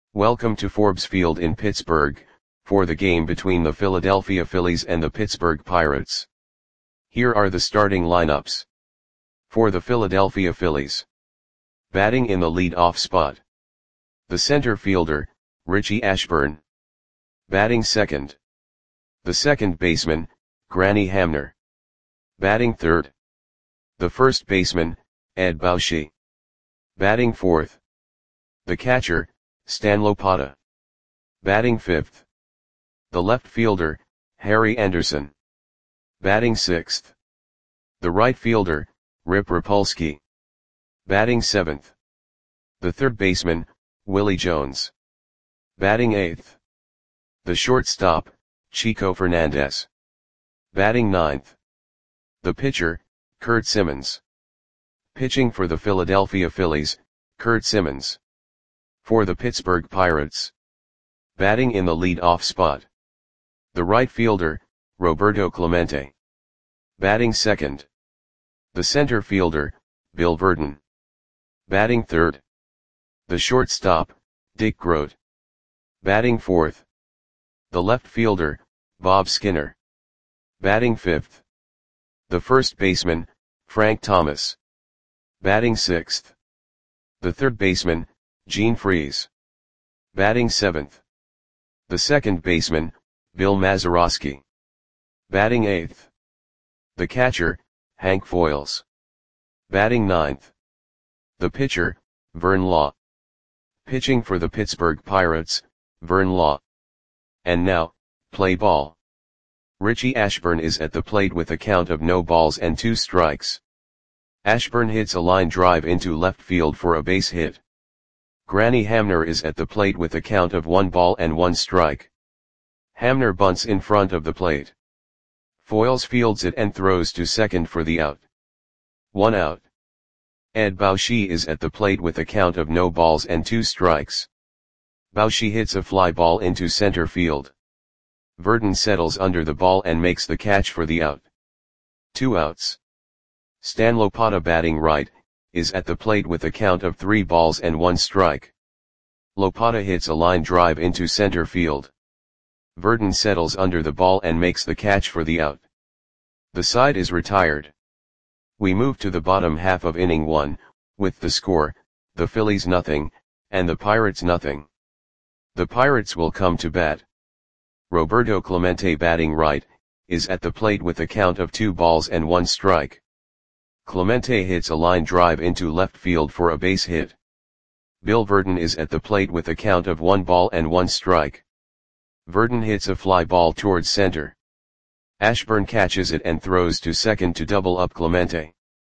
Welcome to Forbes Field in Pittsburgh, for the game between the Philadelphia Phillies and the Pittsburgh Pirates. Here are the starting lineups. For the Philadelphia Phillies. Batting in the lead-off spot. The center fielder, Richie Ashburn. Batting second. The second baseman, Granny Hamner. Batting third. The first baseman, Ed Bauschy. Batting fourth. The catcher, Stan Lopata. Batting fifth. The left fielder, Harry Anderson. Batting sixth. The right fielder, Rip Rapolsky. Batting seventh. The third baseman, Willie Jones. Batting eighth. The shortstop, Chico Fernandez. Batting ninth. The pitcher, Curt Simmons. Pitching for the Philadelphia Phillies, Curt Simmons. For the Pittsburgh Pirates. Batting in the lead-off spot. The right fielder, Roberto Clemente. Batting second. The center fielder, Bill Virdon. Batting third. The shortstop, Dick Groat. Batting fourth. The left fielder, Bob Skinner. Batting fifth. The first baseman, Frank Thomas. Batting sixth. The third baseman, Gene Freese. Batting seventh. The second baseman, Bill Mazeroski. Batting eighth. The catcher, Hank Foils. Batting ninth. The pitcher, Vern Law. Pitching for the Pittsburgh Pirates, Vern Law. And now, play ball. Richie Ashburn is at the plate with a count of no balls and 2 strikes. Ashburn hits a line drive into left field for a base hit. Granny Hamner is at the plate with a count of 1 ball and 1 strike. Hamner bunts in front of the plate. Foils fields it and throws to second for the out. 1 out. Ed Bauschy is at the plate with a count of no balls and 2 strikes. Bauschy hits a fly ball into center field. Virdon settles under the ball and makes the catch for the out. 2 outs. Stan Lopata, batting right, is at the plate with a count of 3 balls and 1 strike. Lopata hits a line drive into center field. Virdon settles under the ball and makes the catch for the out. The side is retired. We move to the bottom half of inning 1, with the score, the Phillies nothing, and the Pirates nothing. The Pirates will come to bat. Roberto Clemente, batting right, is at the plate with a count of 2 balls and 1 strike. Clemente hits a line drive into left field for a base hit. Bill Virdon is at the plate with a count of 1 ball and 1 strike. Virdon hits a fly ball towards center. Ashburn catches it and throws to second to double up Clemente.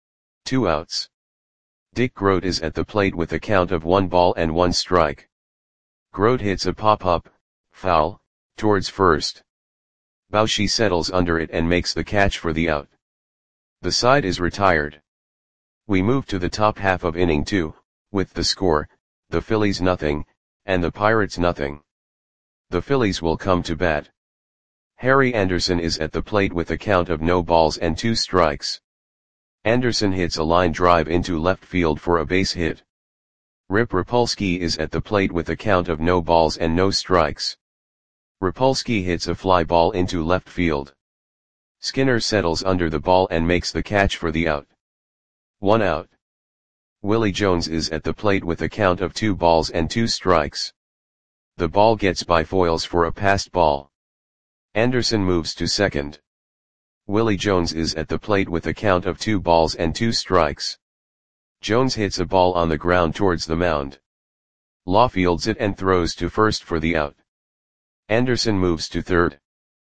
2 outs. Dick Groat is at the plate with a count of 1 ball and 1 strike. Groat hits a pop-up, foul, towards first. Bauschy settles under it and makes the catch for the out. The side is retired. We move to the top half of inning 2, with the score, the Phillies nothing, and the Pirates nothing. The Phillies will come to bat. Harry Anderson is at the plate with a count of no balls and 2 strikes. Anderson hits a line drive into left field for a base hit. Rip Rapolsky is at the plate with a count of no balls and no strikes. Rapolsky hits a fly ball into left field. Skinner settles under the ball and makes the catch for the out. 1 out. Willie Jones is at the plate with a count of 2 balls and 2 strikes. The ball gets by Foils for a passed ball. Anderson moves to second. Willie Jones is at the plate with a count of 2 balls and 2 strikes. Jones hits a ball on the ground towards the mound. Law fields it and throws to first for the out. Anderson moves to third.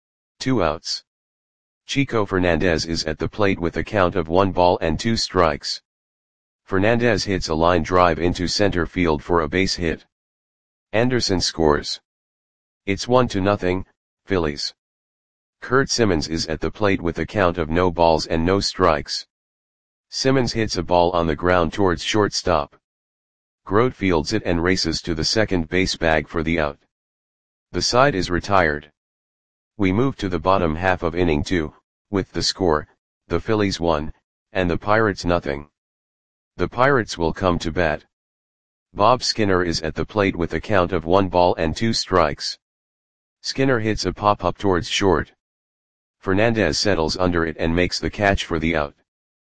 2 outs. Chico Fernandez is at the plate with a count of 1 ball and 2 strikes. Fernandez hits a line drive into center field for a base hit. Anderson scores. It's 1-0, Phillies. Curt Simmons is at the plate with a count of no balls and no strikes. Simmons hits a ball on the ground towards shortstop. Groat fields it and races to the second base bag for the out. The side is retired. We move to the bottom half of inning 2, with the score, the Phillies 1, and the Pirates nothing. The Pirates will come to bat. Bob Skinner is at the plate with a count of 1 ball and 2 strikes. Skinner hits a pop-up towards short. Fernandez settles under it and makes the catch for the out.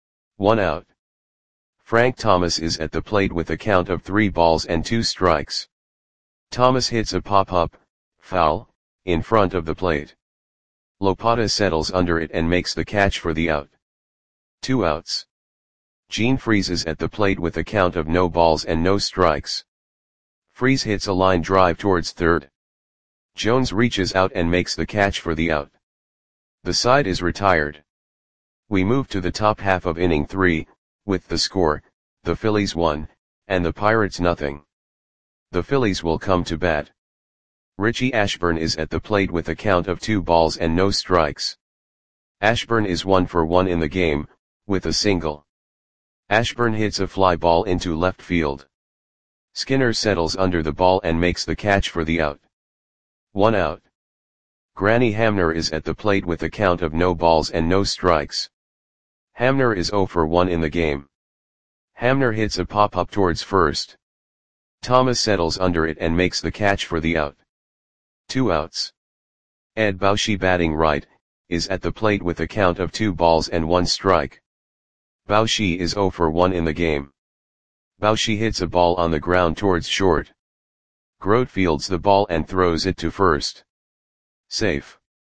1 out. Frank Thomas is at the plate with a count of 3 balls and 2 strikes. Thomas hits a pop-up, foul, in front of the plate. Lopata settles under it and makes the catch for the out. 2 outs. Gene Freese is at the plate with a count of no balls and no strikes. Freese hits a line drive towards third. Jones reaches out and makes the catch for the out. The side is retired. We move to the top half of inning 3, with the score, the Phillies 1, and the Pirates nothing. The Phillies will come to bat. Richie Ashburn is at the plate with a count of 2 balls and no strikes. Ashburn is 1 for 1 in the game, with a single. Ashburn hits a fly ball into left field. Skinner settles under the ball and makes the catch for the out. 1 out. Granny Hamner is at the plate with a count of no balls and no strikes. Hamner is 0 for 1 in the game. Hamner hits a pop-up towards first. Thomas settles under it and makes the catch for the out. 2 outs. Ed Bauschy, batting right, is at the plate with a count of 2 balls and 1 strike. Bauschy is 0 for 1 in the game. Bauschy hits a ball on the ground towards short. Grote fields the ball and throws it to first. Safe.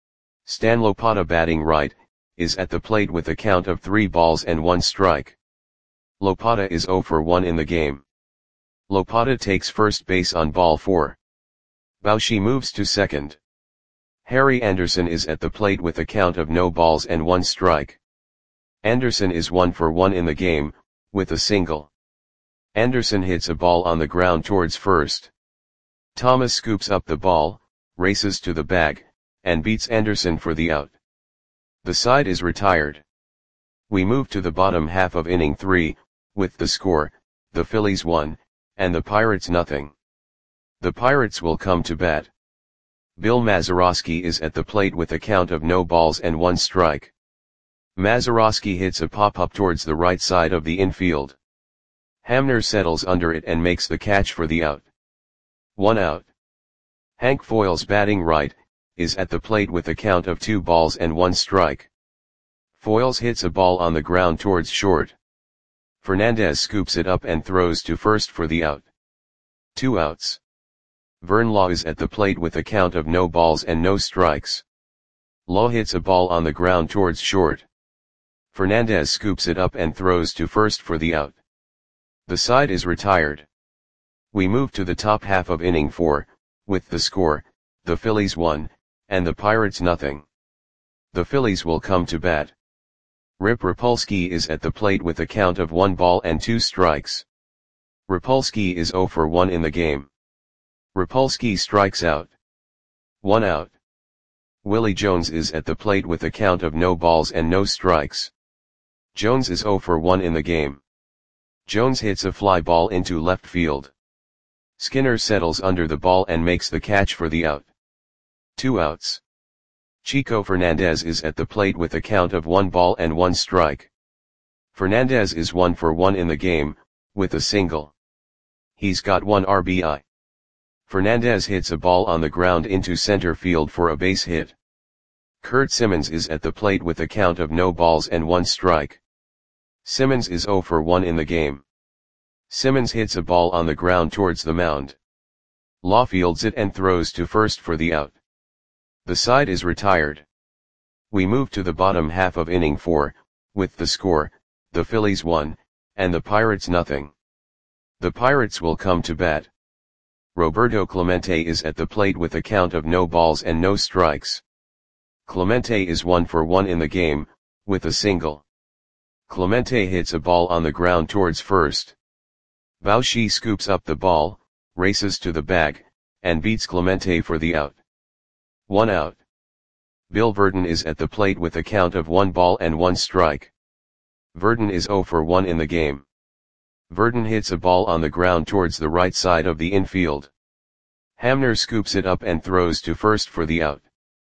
Stan Lopata, batting right, is at the plate with a count of 3 balls and 1 strike. Lopata is 0 for 1 in the game. Lopata takes first base on ball 4. Bauschy moves to second. Harry Anderson is at the plate with a count of no balls and 1 strike. Anderson is 1 for 1 in the game, with a single. Anderson hits a ball on the ground towards first. Thomas scoops up the ball, races to the bag, and beats Anderson for the out. The side is retired. We move to the bottom half of inning 3, with the score, the Phillies 1, and the Pirates nothing. The Pirates will come to bat. Bill Mazeroski is at the plate with a count of no balls and 1 strike. Mazeroski hits a pop-up towards the right side of the infield. Hamner settles under it and makes the catch for the out. 1 out. Hank Foyles, batting right, is at the plate with a count of 2 balls and 1 strike. Foyles hits a ball on the ground towards short. Fernandez scoops it up and throws to first for the out. 2 outs. Vern Law is at the plate with a count of no balls and no strikes. Law hits a ball on the ground towards short. Fernandez scoops it up and throws to first for the out. The side is retired. We move to the top half of inning 4, with the score, the Phillies 1, and the Pirates nothing. The Phillies will come to bat. Rip Rapolsky is at the plate with a count of 1 ball and 2 strikes. Rapolsky is 0 for 1 in the game. Rapolsky strikes out. 1 out. Willie Jones is at the plate with a count of no balls and no strikes. Jones is 0 for 1 in the game. Jones hits a fly ball into left field. Skinner settles under the ball and makes the catch for the out. 2 outs. Chico Fernandez is at the plate with a count of 1 ball and 1 strike. Fernandez is 1 for 1 in the game, with a single. He's got 1 RBI. Fernandez hits a ball on the ground into center field for a base hit. Kurt Simmons is at the plate with a count of no balls and 1 strike. Simmons is 0 for 1 in the game. Simmons hits a ball on the ground towards the mound. Law fields it and throws to first for the out. The side is retired. We move to the bottom half of inning 4, with the score, the Phillies 1, and the Pirates nothing. The Pirates will come to bat. Roberto Clemente is at the plate with a count of no balls and no strikes. Clemente is 1 for 1 in the game, with a single. Clemente hits a ball on the ground towards first. Bauschy scoops up the ball, races to the bag, and beats Clemente for the out. 1 out. Bill Verdon is at the plate with a count of 1 ball and 1 strike. Verdon is 0 for 1 in the game. Verdon hits a ball on the ground towards the right side of the infield. Hamner scoops it up and throws to first for the out.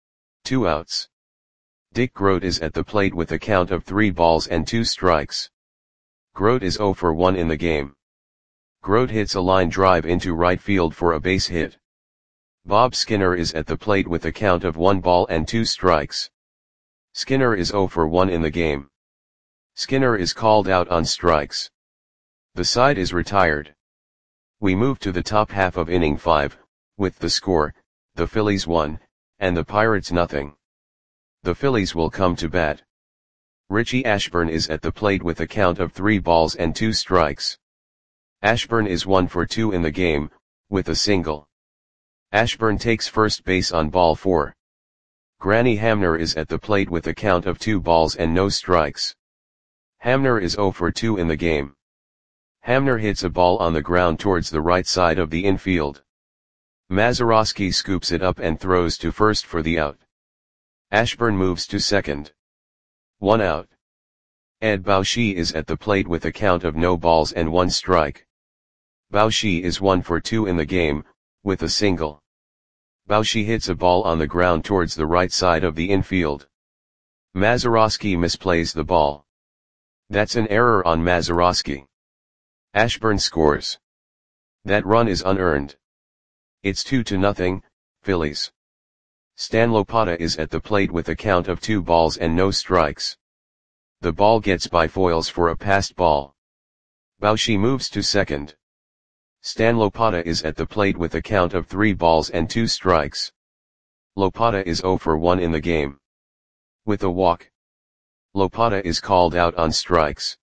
2 outs. Dick Grote is at the plate with a count of 3 balls and 2 strikes. Grote is 0 for 1 in the game. Grote hits a line drive into right field for a base hit. Bob Skinner is at the plate with a count of 1 ball and 2 strikes. Skinner is 0 for 1 in the game. Skinner is called out on strikes. The side is retired. We move to the top half of inning 5, with the score, the Phillies 1, and the Pirates nothing. The Phillies will come to bat. Richie Ashburn is at the plate with a count of 3 balls and 2 strikes. Ashburn is 1 for 2 in the game, with a single. Ashburn takes first base on ball 4. Granny Hamner is at the plate with a count of 2 balls and no strikes. Hamner is 0 for 2 in the game. Hamner hits a ball on the ground towards the right side of the infield. Mazeroski scoops it up and throws to first for the out. Ashburn moves to second. 1 out. Ed Baushi is at the plate with a count of no balls and 1 strike. Baushi is 1 for 2 in the game, with a single. Baushi hits a ball on the ground towards the right side of the infield. Mazeroski misplays the ball. That's an error on Mazeroski. Ashburn scores. That run is unearned. It's 2-0, Phillies. Stan Lopata is at the plate with a count of 2 balls and no strikes. The ball gets by Foyles for a passed ball. Baushi moves to second. Stan Lopata is at the plate with a count of 3 balls and 2 strikes. Lopata is 0 for 1 in the game. With a walk. Lopata is called out on strikes.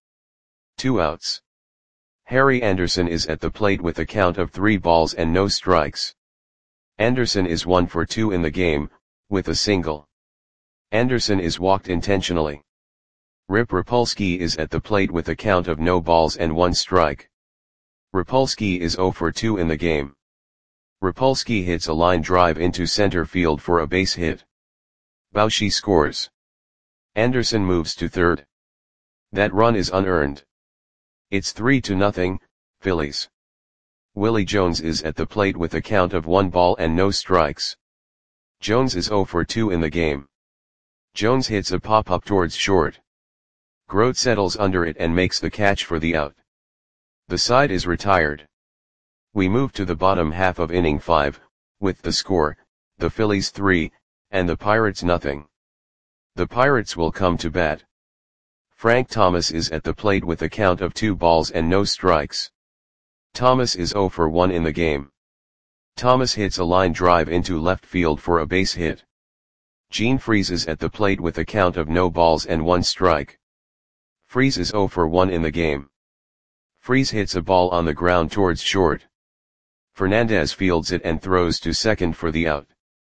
2 outs. Harry Anderson is at the plate with a count of 3 balls and no strikes. Anderson is 1 for 2 in the game, with a single. Anderson is walked intentionally. Rip Rapolsky is at the plate with a count of no balls and 1 strike. Rapolsky is 0 for 2 in the game. Rapolsky hits a line drive into center field for a base hit. Baushi scores. Anderson moves to third. That run is unearned. It's 3-0, Phillies. Willie Jones is at the plate with a count of 1 ball and no strikes. Jones is 0 for 2 in the game. Jones hits a pop-up towards short. Grote settles under it and makes the catch for the out. The side is retired. We move to the bottom half of inning 5, with the score, the Phillies 3, and the Pirates nothing. The Pirates will come to bat. Frank Thomas is at the plate with a count of 2 balls and no strikes. Thomas is 0 for 1 in the game. Thomas hits a line drive into left field for a base hit. Gene Freese is at the plate with a count of no balls and 1 strike. Freese is 0 for 1 in the game. Freese hits a ball on the ground towards short. Fernandez fields it and throws to second for the out.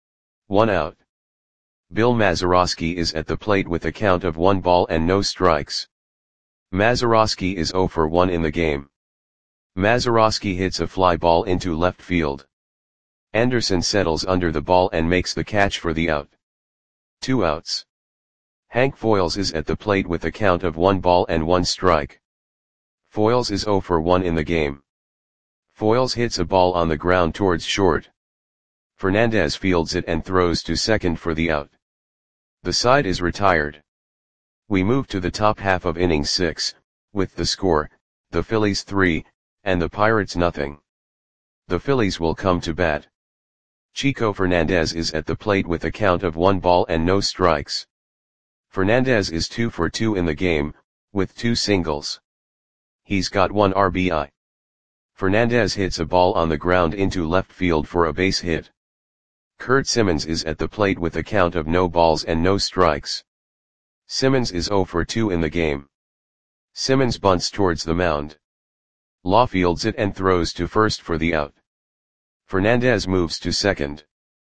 1 out. Bill Mazeroski is at the plate with a count of 1 ball and no strikes. Mazeroski is 0 for 1 in the game. Mazeroski hits a fly ball into left field. Anderson settles under the ball and makes the catch for the out. 2 outs. Hank Foyles is at the plate with a count of 1 ball and 1 strike. Foyles is 0 for 1 in the game. Foyles hits a ball on the ground towards short. Fernandez fields it and throws to second for the out. The side is retired. We move to the top half of inning 6, with the score, the Phillies 3, and the Pirates nothing. The Phillies will come to bat. Chico Fernandez is at the plate with a count of 1 ball and no strikes. Fernandez is 2 for 2 in the game, with 2 singles. He's got 1 RBI. Fernandez hits a ball on the ground into left field for a base hit. Kurt Simmons is at the plate with a count of no balls and no strikes. Simmons is 0 for 2 in the game. Simmons bunts towards the mound. Law fields it and throws to first for the out. Fernandez moves to second.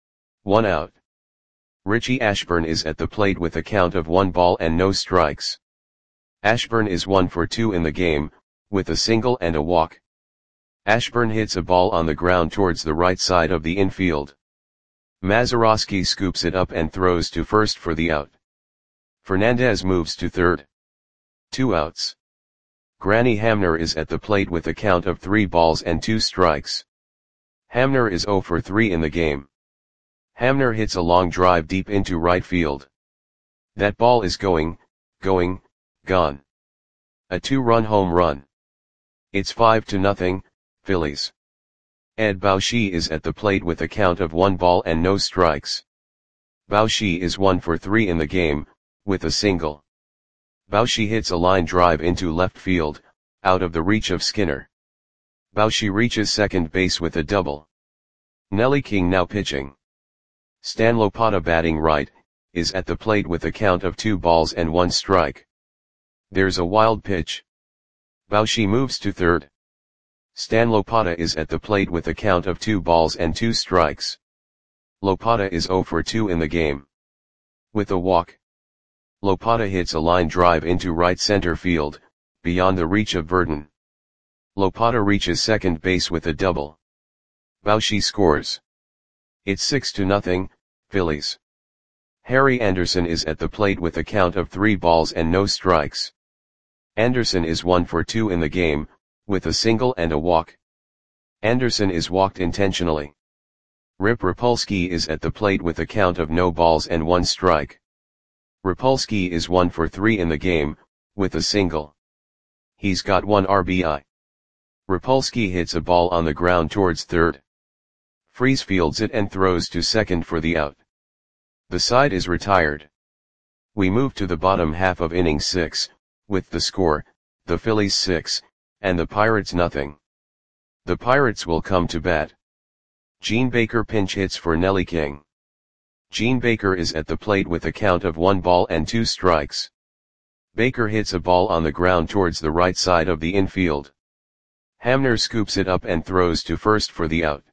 1 out. Richie Ashburn is at the plate with a count of 1 ball and no strikes. Ashburn is 1 for 2 in the game, with a single and a walk. Ashburn hits a ball on the ground towards the right side of the infield. Mazeroski scoops it up and throws to first for the out. Fernandez moves to third. 2 outs. Granny Hamner is at the plate with a count of 3 balls and 2 strikes. Hamner is 0 for 3 in the game. Hamner hits a long drive deep into right field. That ball is gone. A 2-run home run. It's 5-0, Phillies. Ed Baushi is at the plate with a count of 1 ball and no strikes. Baushi is 1 for 3 in the game, with a single. Baushi hits a line drive into left field, out of the reach of Skinner. Baushi reaches second base with a double. Nelly King now pitching. Stan Lopata batting right, is at the plate with a count of 2 balls and 1 strike. There's a wild pitch. Baushi moves to third. Stan Lopata is at the plate with a count of 2 balls and 2 strikes. Lopata is 0 for 2 in the game. With a walk. Lopata hits a line drive into right center field, beyond the reach of Verdon. Lopata reaches second base with a double. Baushi scores. It's 6-0, Phillies. Harry Anderson is at the plate with a count of 3 balls and no strikes. Anderson is 1 for 2 in the game, with a single and a walk. Anderson is walked intentionally. Rip Rapolsky is at the plate with a count of no balls and 1 strike. Rapolsky is 1 for 3 in the game, with a single. He's got 1 RBI. Rapolsky hits a ball on the ground towards third. Freese fields it and throws to second for the out. The side is retired. We move to the bottom half of inning 6, with the score, the Phillies 6, and the Pirates nothing. The Pirates will come to bat. Gene Baker pinch hits for Nelly King. Gene Baker is at the plate with a count of 1 ball and 2 strikes. Baker hits a ball on the ground towards the right side of the infield. Hamner scoops it up and throws to first for the out.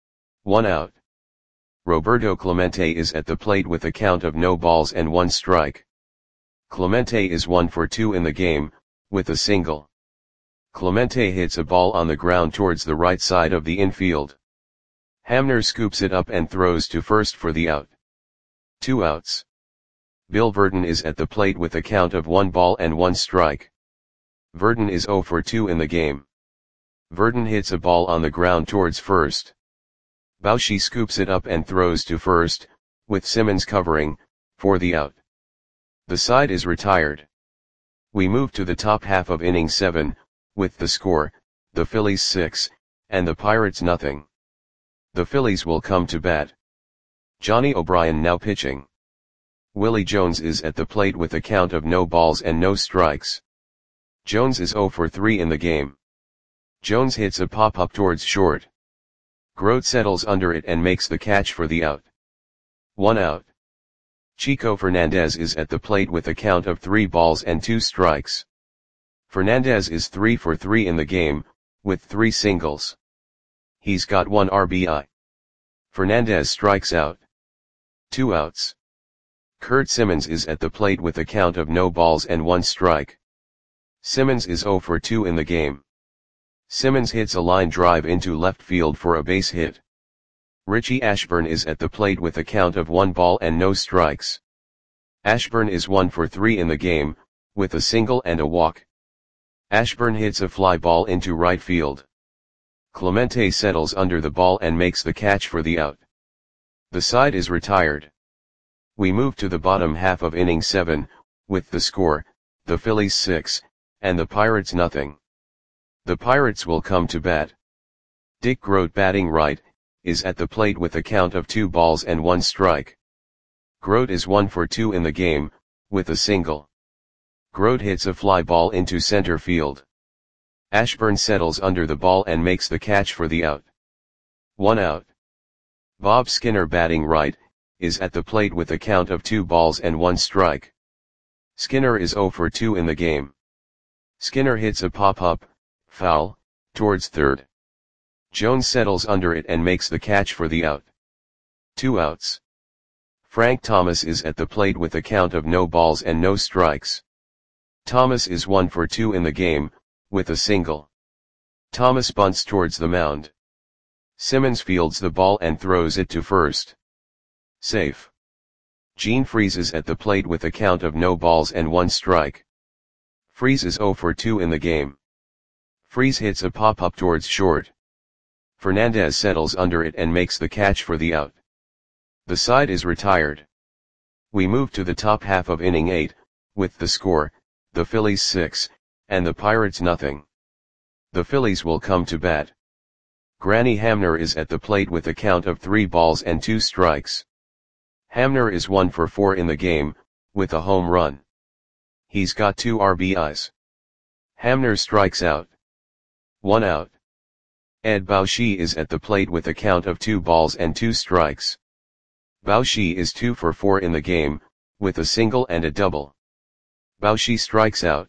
1 out. Roberto Clemente is at the plate with a count of no balls and 1 strike. Clemente is 1 for 2 in the game, with a single. Clemente hits a ball on the ground towards the right side of the infield. Hamner scoops it up and throws to first for the out. 2 outs. Bill Verdon is at the plate with a count of 1 ball and 1 strike. Verdon is 0 for 2 in the game. Verdon hits a ball on the ground towards first. Baushi scoops it up and throws to first, with Simmons covering, for the out. The side is retired. We move to the top half of inning 7, with the score, the Phillies 6, and the Pirates nothing. The Phillies will come to bat. Johnny O'Brien now pitching. Willie Jones is at the plate with a count of no balls and no strikes. Jones is 0 for 3 in the game. Jones hits a pop-up towards short. Grote settles under it and makes the catch for the out. 1 out. Chico Fernandez is at the plate with a count of 3 balls and 2 strikes. Fernandez is 3 for 3 in the game, with 3 singles. He's got 1 RBI. Fernandez strikes out. 2 outs. Kurt Simmons is at the plate with a count of no balls and 1 strike. Simmons is 0 for 2 in the game. Simmons hits a line drive into left field for a base hit. Richie Ashburn is at the plate with a count of 1 ball and no strikes. Ashburn is 1 for 3 in the game, with a single and a walk. Ashburn hits a fly ball into right field. Clemente settles under the ball and makes the catch for the out. The side is retired. We move to the bottom half of inning 7, with the score, the Phillies 6, and the Pirates nothing. The Pirates will come to bat. Dick Grote batting right, is at the plate with a count of 2 balls and 1 strike. Grote is 1 for 2 in the game, with a single. Grote hits a fly ball into center field. Ashburn settles under the ball and makes the catch for the out. 1 out. Bob Skinner batting right, is at the plate with a count of 2 balls and 1 strike. Skinner is 0 for 2 in the game. Skinner hits a pop-up, foul, towards third. Jones settles under it and makes the catch for the out. 2 outs. Frank Thomas is at the plate with a count of no balls and no strikes. Thomas is 1 for 2 in the game, with a single. Thomas bunts towards the mound. Simmons fields the ball and throws it to first. Safe. Gene Freese is at the plate with a count of no balls and 1 strike. Freese is 0 for 2 in the game. Freese hits a pop-up towards short. Fernandez settles under it and makes the catch for the out. The side is retired. We move to the top half of inning 8, with the score, the Phillies 6, and the Pirates nothing. The Phillies will come to bat. Granny Hamner is at the plate with a count of 3 balls and 2 strikes. Hamner is 1 for 4 in the game, with a home run. He's got 2 RBIs. Hamner strikes out. 1 out. Ed Baushi is at the plate with a count of 2 balls and 2 strikes. Baushi is 2 for 4 in the game, with a single and a double. Baushi strikes out.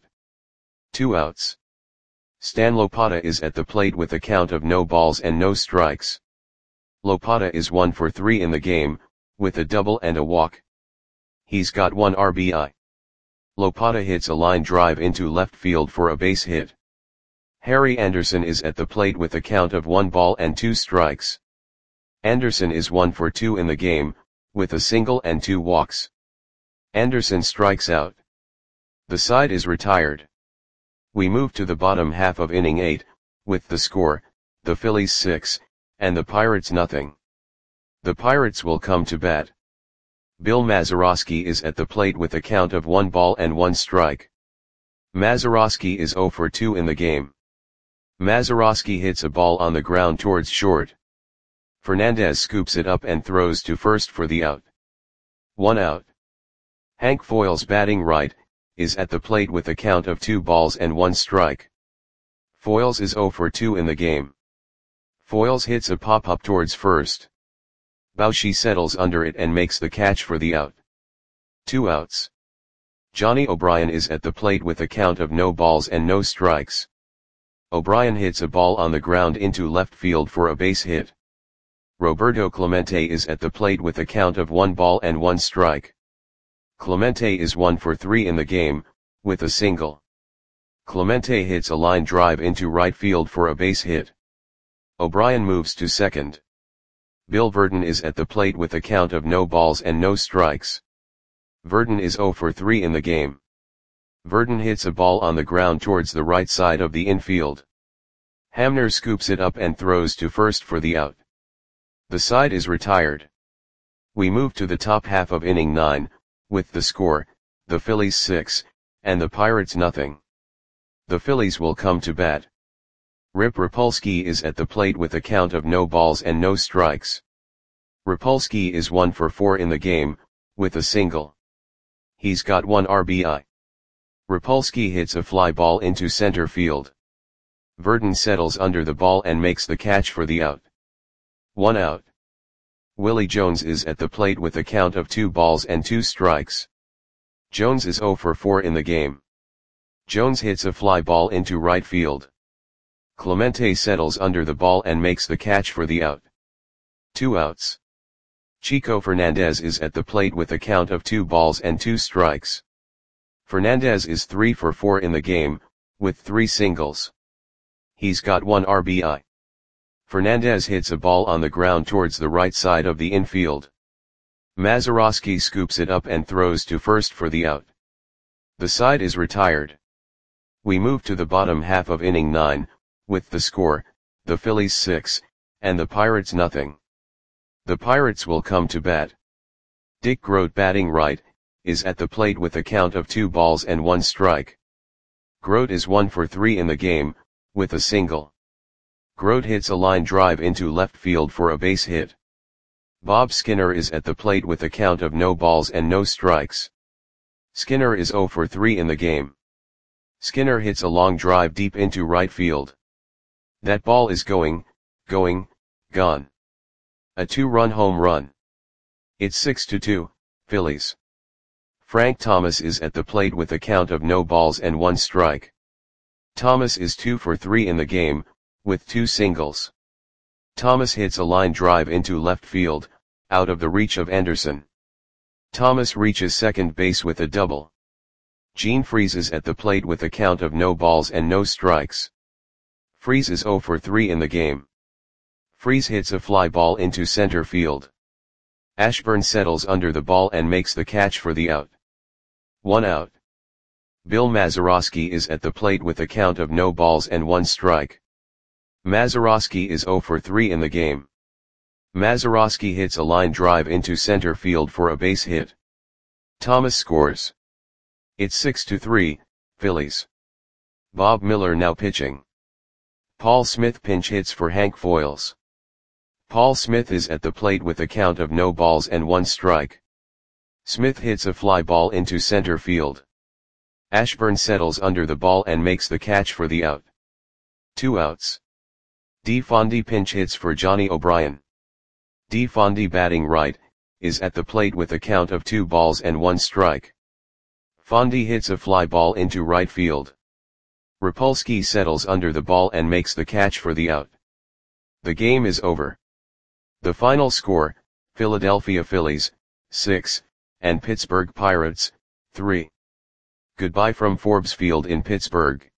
2 outs. Stan Lopata is at the plate with a count of no balls and no strikes. Lopata is 1 for 3 in the game, with a double and a walk. He's got 1 RBI. Lopata hits a line drive into left field for a base hit. Harry Anderson is at the plate with a count of 1 ball and 2 strikes. Anderson is 1 for 2 in the game, with a single and 2 walks. Anderson strikes out. The side is retired. We move to the bottom half of inning 8, with the score, the Phillies 6, and the Pirates nothing. The Pirates will come to bat. Bill Mazeroski is at the plate with a count of 1 ball and 1 strike. Mazeroski is 0 for 2 in the game. Mazeroski hits a ball on the ground towards short. Fernandez scoops it up and throws to first for the out. 1 out. Hank Foyles, batting right, is at the plate with a count of 2 balls and 1 strike. Foyles is 0 for 2 in the game. Foyles hits a pop-up towards first. Baushi settles under it and makes the catch for the out. 2 outs. Johnny O'Brien is at the plate with a count of no balls and no strikes. O'Brien hits a ball on the ground into left field for a base hit. Roberto Clemente is at the plate with a count of 1 ball and 1 strike. Clemente is 1 for 3 in the game, with a single. Clemente hits a line drive into right field for a base hit. O'Brien moves to second. Bill Verdon is at the plate with a count of no balls and no strikes. Verdon is 0 for 3 in the game. Verdon hits a ball on the ground towards the right side of the infield. Hamner scoops it up and throws to first for the out. The side is retired. We move to the top half of inning 9, with the score, the Phillies 6, and the Pirates nothing. The Phillies will come to bat. Rip Rapolsky is at the plate with a count of no balls and no strikes. Rapolsky is 1 for 4 in the game, with a single. He's got 1 RBI. Rapolsky hits a fly ball into center field. Verdon settles under the ball and makes the catch for the out. 1 out. Willie Jones is at the plate with a count of 2 balls and 2 strikes. Jones is 0 for 4 in the game. Jones hits a fly ball into right field. Clemente settles under the ball and makes the catch for the out. 2 outs. Chico Fernandez is at the plate with a count of 2 balls and 2 strikes. Fernandez is 3 for 4 in the game, with 3 singles. He's got 1 RBI. Fernandez hits a ball on the ground towards the right side of the infield. Mazeroski scoops it up and throws to first for the out. The side is retired. We move to the bottom half of inning 9, with the score, the Phillies 6, and the Pirates nothing. The Pirates will come to bat. Dick Grote, batting right, is at the plate with a count of 2 balls and 1 strike. Grote is 1 for 3 in the game, with a single. Grote hits a line drive into left field for a base hit. Bob Skinner is at the plate with a count of no balls and no strikes. Skinner is 0 for 3 in the game. Skinner hits a long drive deep into right field. That ball is gone. A 2-run home run. It's 6-2, Phillies. Frank Thomas is at the plate with a count of no balls and 1 strike. Thomas is 2 for 3 in the game, with 2 singles. Thomas hits a line drive into left field, out of the reach of Anderson. Thomas reaches second base with a double. Gene Freese is at the plate with a count of no balls and no strikes. Freese is 0 for 3 in the game. Freese hits a fly ball into center field. Ashburn settles under the ball and makes the catch for the out. 1 out. Bill Mazeroski is at the plate with a count of no balls and 1 strike. Mazeroski is 0 for 3 in the game. Mazeroski hits a line drive into center field for a base hit. Thomas scores. It's 6-3, Phillies. Bob Miller now pitching. Paul Smith pinch hits for Hank Foyles. Paul Smith is at the plate with a count of no balls and 1 strike. Smith hits a fly ball into center field. Ashburn settles under the ball and makes the catch for the out. 2 outs. DeFondy pinch hits for Johnny O'Brien. DeFondy, batting right, is at the plate with a count of 2 balls and 1 strike. Fondy hits a fly ball into right field. Rapolsky settles under the ball and makes the catch for the out. The game is over. The final score, Philadelphia Phillies, 6, and Pittsburgh Pirates, 3. Goodbye from Forbes Field in Pittsburgh.